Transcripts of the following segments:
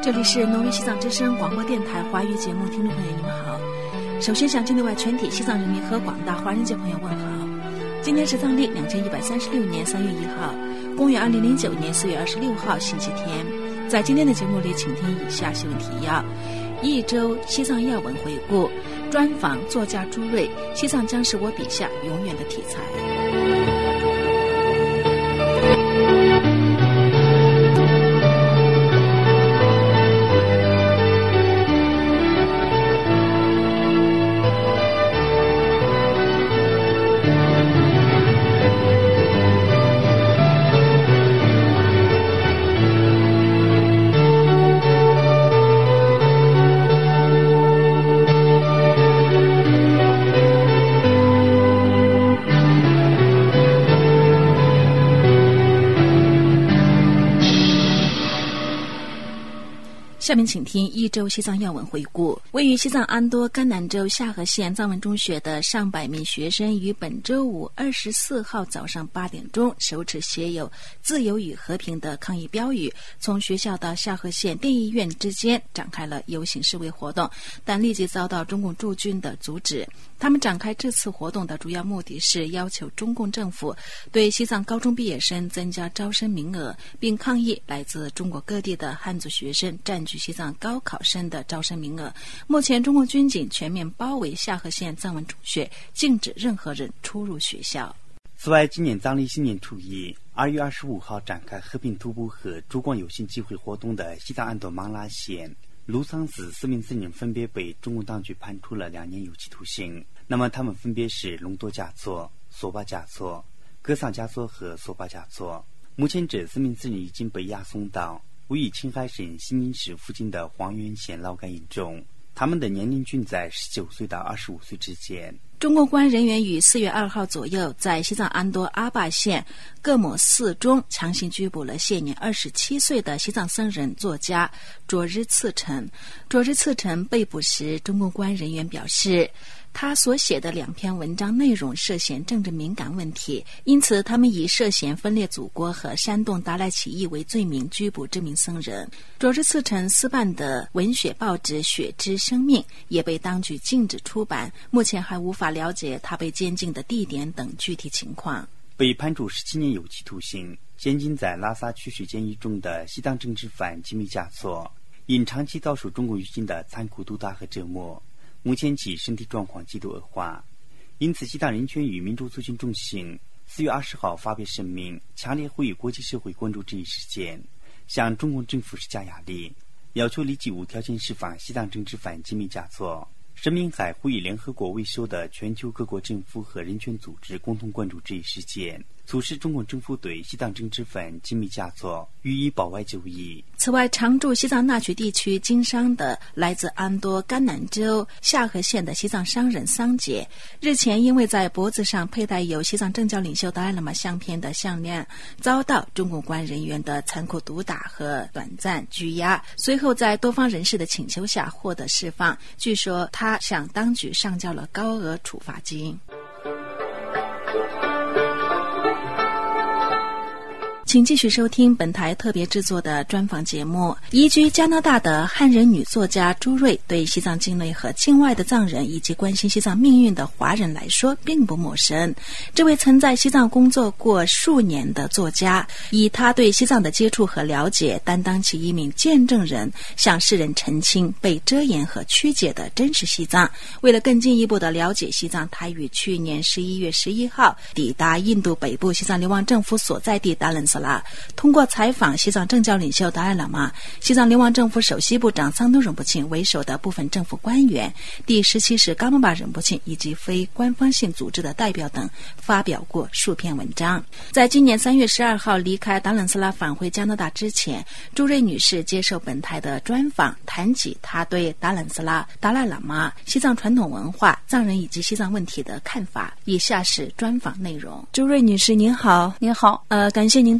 这里是挪威西藏之声广播电台华语节目，听众朋友你们好。首先向境内外全体西藏人民和广大华人界朋友问好。今天是藏历2136年3月1号，公元2009年4月26号星期天。在今天的节目里，请听以下新闻提要：一周西藏要闻回顾，专访作家朱瑞，西藏将是我笔下永远的题材。下面请听一周西藏要闻回顾。位于西藏安多甘南州夏河县藏文中学的上百名学生于本周五24号早上8点钟，手持写有自由与和平的抗议标语，从学校到夏河县电医院之间展开了游行示威活动，但立即遭到中共驻军的阻止。他们展开这次活动的主要目的是要求中共政府对西藏高中毕业生增加招生名额，并抗议来自中国各地的汉族学生占据西藏高考生的招生名额。目前中共军警全面包围夏河县藏文中学，禁止任何人出入学校。 此外，今年藏历新年初一2月25号展开和平徒步和烛光游行集会活动的西藏安多芒拉县卢桑寺4名僧人分别被中共当局判处了2年有期徒刑。那么他们分别是隆多嘉措、索巴嘉措、格桑嘉措和索巴嘉措。目前这4名僧人已经被押送到位于青海省西宁市附近的黄原县劳改营中，他们的年龄均在19岁到25岁之间。 中共公安人员于4月2号左右在西藏安多阿坝县各某寺中强行拘捕了现年27岁的西藏僧人作家卓日次成。卓日次成被捕时，中共公安人员表示，他所写的2篇文章内容涉嫌政治敏感问题，因此他们以涉嫌分裂祖国和煽动达赖起义为罪名拘捕这名僧人。卓日次成私办的文学报纸《血之生命》也被当局禁止出版，目前还无法了解他被监禁的地点等具体情况。 被判处17年有期徒刑，监禁在拉萨区水监狱中的西藏政治犯吉米嘉措，因长期遭受中共军的残酷毒打和折磨，目前其身体状况极度恶化。因此西藏人权与民主促进中心4月20号发表声明，强烈呼吁国际社会关注这一事件，向中共政府施加压力，要求立即无条件释放西藏政治犯吉米嘉措。声明还呼吁联合国为首的全球各国政府和人权组织共同关注这一事件，促使中共政府对西藏政治犯吉米嘉措予以保外就医。 此外，常驻西藏那曲地区经商的来自安多甘南州夏河县的西藏商人桑杰，日前因为在脖子上佩戴有西藏政教领袖达赖喇嘛相片的项链，遭到中共公安人员的残酷毒打和短暂拘押，随后在多方人士的请求下获得释放。据说他向当局上交了高额处罚金。请继续收听本台特别制作的专访节目。移居加拿大的汉人女作家朱瑞对西藏境内和境外的藏人以及关心西藏命运的华人来说并不陌生。这位曾在西藏工作过数年的作家，以他对西藏的接触和了解，担当起一名见证人，向世人澄清被遮掩和曲解的真实西藏。为了更进一步的了解西藏，他于去年11月11号抵达印度北部西藏流亡政府所在地达兰萨拉，通过采访西藏政教领袖达赖喇嘛、西藏流亡政府首席部长桑东仁波切为首的部分政府官员、第17世噶玛巴仁波切以及非官方性组织的代表等，发表过数篇文章。在今年3月12号离开达兰萨拉返回加拿大之前，朱瑞女士接受本台的专访，谈起她对达兰萨拉、达赖喇嘛、西藏传统文化、藏人以及西藏问题的看法。以下是专访内容。朱瑞女士您好。 您好。 感谢您到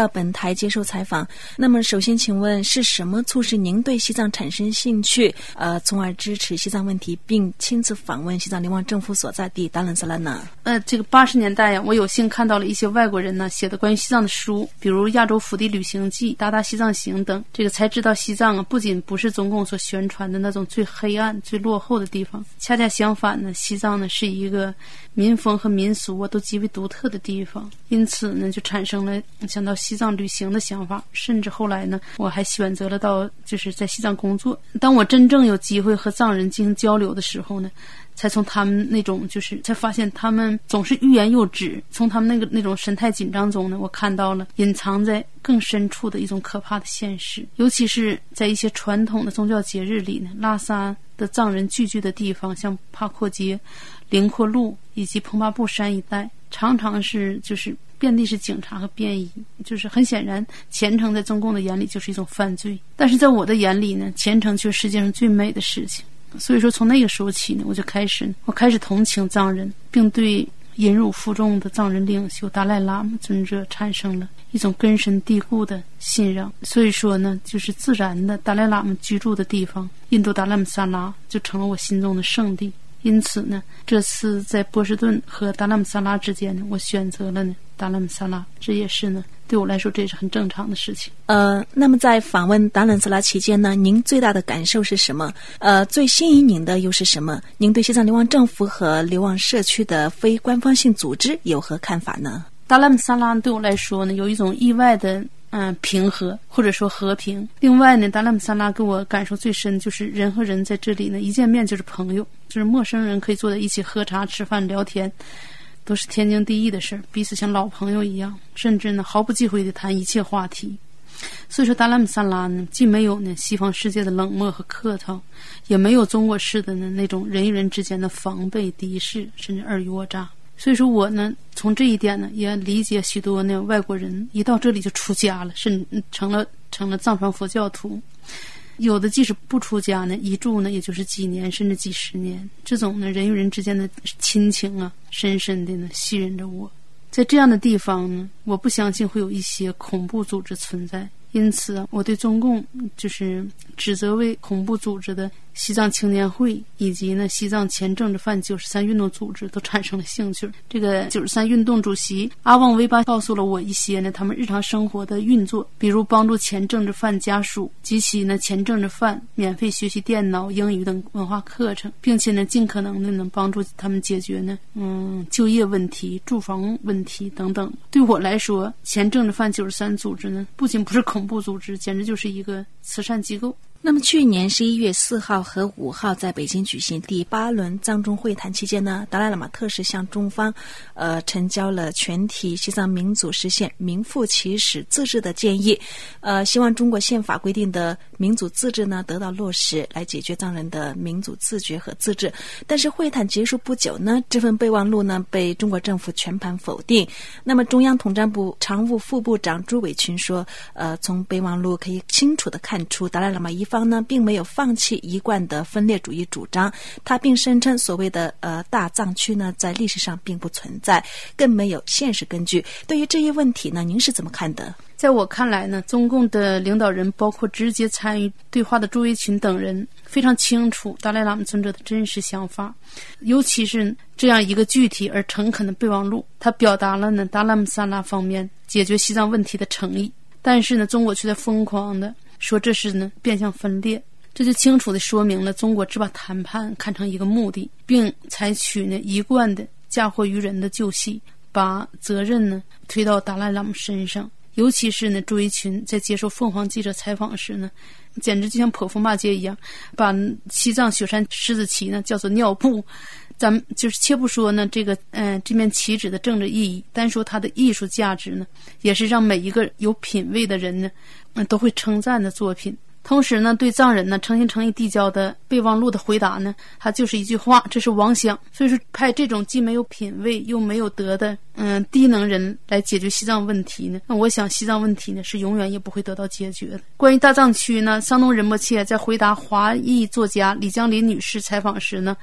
到本台接受采访。那么首先请问是什么促使您对西藏产生兴趣，从而支持西藏问题，并亲自访问西藏流亡政府所在地达兰萨拉呢？ 这个80年代呀，我有幸看到了一些外国人呢写的关于西藏的书，比如《亚洲腹地旅行记》《达达西藏行》等，这个才知道西藏啊不仅不是中共所宣传的那种最黑暗最落后的地方，恰恰相反呢，西藏呢是一个民风和民俗啊都极为独特的地方。因此呢就产生了想到西藏旅行的想法，甚至后来呢我还选择了就是在西藏工作。当我真正有机会和藏人进行交流的时候呢，才从他们那种才发现他们总是欲言又止，从他们那种神态紧张中呢，我看到了隐藏在更深处的一种可怕的现实。尤其是在一些传统的宗教节日里呢，拉萨的藏人聚居的地方，像帕阔街、林阔路以及彭巴布山一带，常常是遍地是警察和便衣，很显然虔诚在中共的眼里就是一种犯罪，但是在我的眼里呢，虔诚却是世界上最美的事情。所以说从那个时候起呢，我开始同情藏人，并对忍辱负重的藏人领袖达赖喇嘛尊者产生了一种根深蒂固的信任。所以说呢，自然的达赖喇嘛居住的地方印度达赖姆萨拉就成了我心中的圣地。因此呢，这次在波士顿和达赖姆萨拉之间呢，我选择了呢达赖姆萨拉，这也是呢对我来说这也是很正常的事情。 那么在访问达兰萨拉期间呢，您最大的感受是什么？最吸引您的又是什么？您对西藏流亡政府和流亡社区的非官方性组织有何看法呢？ 达赖姆萨拉对我来说呢，有一种意外的平和或者说和平。另外呢，达赖姆萨拉给我感受最深就是人和人在这里呢一见面就是朋友，陌生人可以坐在一起喝茶吃饭聊天，都是天经地义的事，彼此像老朋友一样，甚至呢毫不忌讳地谈一切话题。所以说达赖姆萨拉呢既没有呢西方世界的冷漠和客套，也没有中国式的呢那种人与人之间的防备敌视甚至尔虞我诈。所以说我呢从这一点呢也理解许多呢外国人一到这里就出家了，甚至成了藏传佛教徒。有的即使不出家呢，一住呢也就是几年甚至几十年。这种呢人与人之间的亲情啊，深深的呢吸引着我。在这样的地方呢，我不相信会有一些恐怖组织存在。因此我对中共指责为恐怖组织的西藏青年会以及呢西藏前政治犯93运动组织都产生了兴趣。这个93运动主席阿旺维巴告诉了我一些呢他们日常生活的运作，比如帮助前政治犯家属及其呢前政治犯免费学习电脑、英语等文化课程，并且呢尽可能的能帮助他们解决呢就业问题、住房问题等等。对我来说，前政治犯93组织呢不仅不是恐怖组织，简直就是一个慈善机构。 那么去年11月4号和5号在北京举行第8轮藏中会谈期间呢，达赖喇嘛特使向中方呈交了全体西藏民族实现名副其实自治的建议，希望中国宪法规定的民族自治呢得到落实，来解决藏人的民族自觉和自治。但是会谈结束不久呢，这份备忘录呢被中国政府全盘否定。那么中央统战部常务副部长朱伟群说，从备忘录可以清楚地看出达赖喇嘛一方呢并没有放弃一贯的分裂主义主张，他并声称所谓的大藏区呢在历史上并不存在，更没有现实根据。对于这一问题呢，您是怎么看的？ 在我看来呢，中共的领导人包括直接参与对话的朱维群等人非常清楚达赖喇嘛尊者的真实想法，尤其是这样一个具体而诚恳的备忘录，他表达了呢达赖姆萨拉方面解决西藏问题的诚意。但是呢，中国却在疯狂的说这是呢变相分裂，这就清楚地说明了中国只把谈判看成一个目的，并采取呢一贯的嫁祸于人的旧戏，把责任呢推到达赖喇嘛身上。尤其是呢朱维群在接受凤凰记者采访时呢，简直就像泼妇骂街一样，把西藏雪山狮子旗呢叫做尿布。咱们且不说呢这面旗帜的政治意义，单说它的艺术价值呢，也是让每一个有品位的人呢都会称赞的作品。同时呢，对藏人呢诚心诚意递交的备忘录的回答呢，它就是一句话，这是妄想。所以说派这种既没有品位又没有德的低能人来解决西藏问题呢，那我想西藏问题呢是永远也不会得到解决的。关于大藏区呢，桑东仁波切在回答华裔作家李江林女士采访时呢，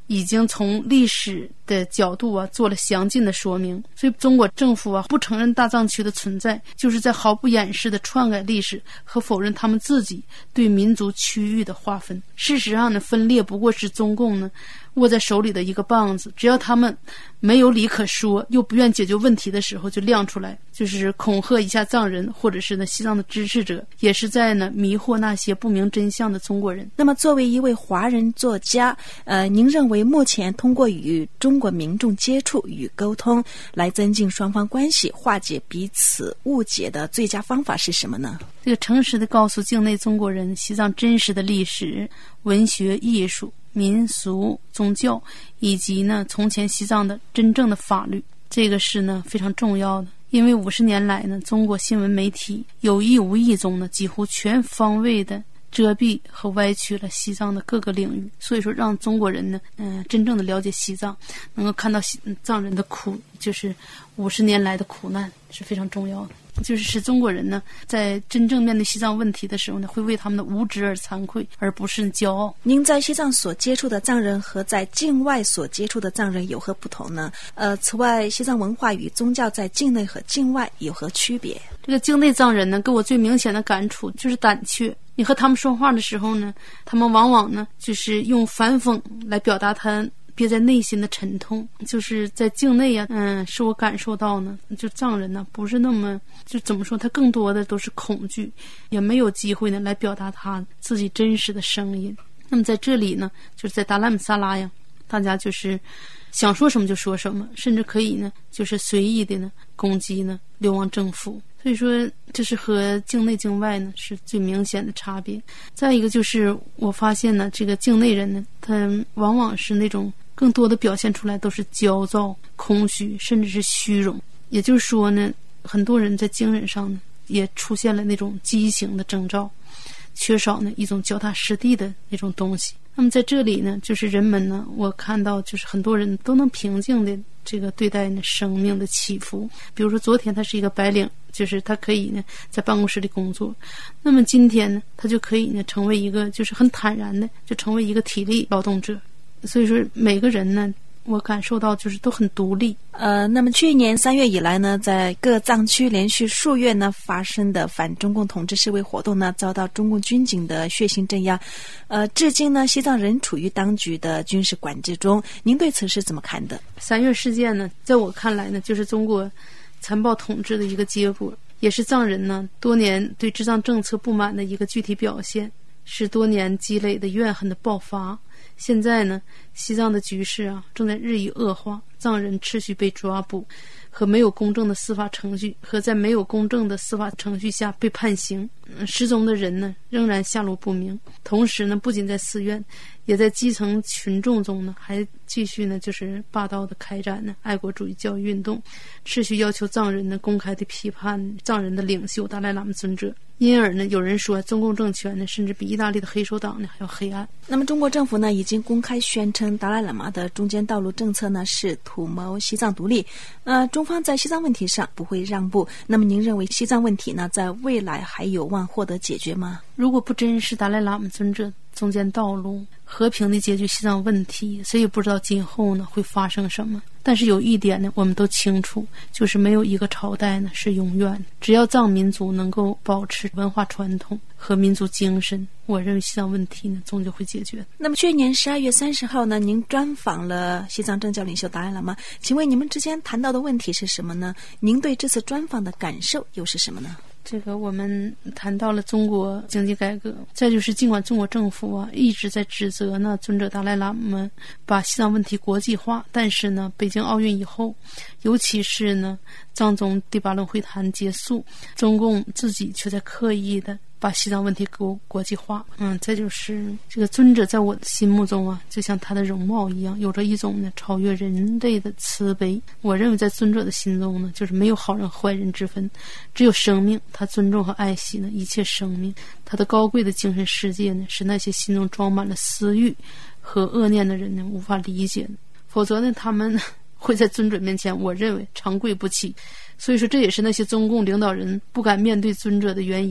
已经从历史的角度啊做了详尽的说明。所以中国政府啊不承认大藏区的存在，就是在毫不掩饰的篡改历史和否认他们自己对民族区域的划分。事实上呢，分裂不过是中共呢握在手里的一个棒子，只要他们没有理可说，又不愿解决问题的时候，就亮出来，就是恐吓一下藏人，或者是呢西藏的支持者，也是在呢迷惑那些不明真相的中国人。 那么作为一位华人作家，您认为目前通过与中国民众接触与沟通来增进双方关系，化解彼此误解的最佳方法是什么呢？ 这个诚实地告诉境内中国人西藏真实的历史、文学、艺术、民俗、宗教，以及呢从前西藏的真正的法律，这个是呢非常重要的。因为50年来呢，中国新闻媒体有意无意中呢几乎全方位的遮蔽和歪曲了西藏的各个领域，所以说让中国人呢真正的了解西藏，能够看到藏人的苦，就是50年来的苦难，是非常重要的。就是使中国人呢在真正面对西藏问题的时候呢，会为他们的无知而惭愧，而不是骄傲。 您在西藏所接触的藏人和在境外所接触的藏人有何不同呢？此外，西藏文化与宗教在境内和境外有何区别？ 这个境内藏人呢，给我最明显的感触就是胆怯。你和他们说话的时候呢，他们往往呢就是用反讽来表达他憋在内心的沉痛。就是在境内啊，是我感受到呢，就藏人呢不是那么，就怎么说，他更多的都是恐惧，也没有机会呢来表达他自己真实的声音。那么在这里呢，就是在达赖姆萨拉呀，大家就是想说什么就说什么，甚至可以呢就是随意的呢攻击呢流亡政府。所以说这是和境内境外呢是最明显的差别。再一个就是我发现呢，这个境内人呢，他往往是那种更多的表现出来都是焦躁、空虚，甚至是虚荣。也就是说呢，很多人在精神上呢也出现了那种畸形的征兆，缺少呢一种脚踏实地的那种东西。那么在这里呢，就是人们呢，我看到就是很多人都能平静的这个对待呢生命的起伏。比如说昨天他是一个白领，就是他可以呢在办公室里工作，那么今天呢他就可以呢成为一个就是很坦然的就成为一个体力劳动者。所以说每个人呢，我感受到就是都很独立。 那么去年3月以来呢，在各藏区连续数月呢发生的反中共统治示威活动呢，遭到中共军警的血腥镇压。至今呢，西藏仍处于当局的军事管制中。您对此是怎么看的 ？3月事件呢，在我看来呢，就是中国残暴统治的一个结果，也是藏人呢多年对治藏政策不满的一个具体表现，是多年积累的怨恨的爆发。现在呢，西藏的局势啊正在日益恶化，藏人持续被抓捕，和没有公正的司法程序，和在没有公正的司法程序下被判刑。失踪的人呢仍然下落不明。同时呢，不仅在寺院，也在基层群众中呢，还继续呢就是霸道的开展呢爱国主义教育运动，持续要求藏人呢公开的批判藏人的领袖达赖喇嘛尊者。因而呢，有人说中共政权呢，甚至比意大利的黑手党呢还要黑暗。 那么中国政府呢，已经公开宣称达赖喇嘛的中间道路政策呢是图谋西藏独立。中方在西藏问题上不会让步。那么您认为西藏问题呢，在未来还有望获得解决吗？ 如果不珍视达赖喇嘛尊者中间道路，和平地解决西藏问题，谁也不知道今后呢会发生什么。但是有一点呢，我们都清楚，就是没有一个朝代呢是永远的。只要藏民族能够保持文化传统和民族精神，我认为西藏问题呢终究会解决。 那么去年12月30号呢，您专访了西藏政教领袖达赖喇嘛，请问你们之间谈到的问题是什么呢？您对这次专访的感受又是什么呢？ 这个我们谈到了中国经济改革，再就是尽管中国政府啊一直在指责呢尊者达赖喇嘛把西藏问题国际化，但是呢北京奥运以后，尤其是呢藏中第8轮会谈结束，中共自己却在刻意的把西藏问题国际化。再就是这个尊者在我的心目中啊，就像他的容貌一样，有着一种呢超越人类的慈悲。我认为在尊者的心中呢，就是没有好人坏人之分，只有生命。他尊重和爱惜呢一切生命。他的高贵的精神世界呢，是那些心中装满了私欲和恶念的人呢无法理解的。否则呢，他们会在尊者面前，我认为长跪不起。所以说，这也是那些中共领导人不敢面对尊者的原因。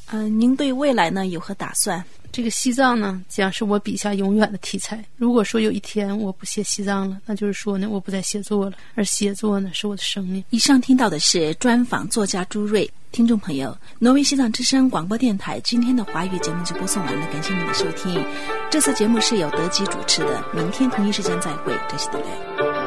您对未来呢有何打算？ 这个西藏呢，将是我笔下永远的题材。如果说有一天我不写西藏了，那就是说呢，我不再写作了，而写作呢，是我的生命。 以上听到的是专访作家朱瑞。听众朋友，挪威西藏之声广播电台今天的华语节目就播送完了，感谢您的收听。这次节目是由德基主持的，明天同一时间再会，这是德雷。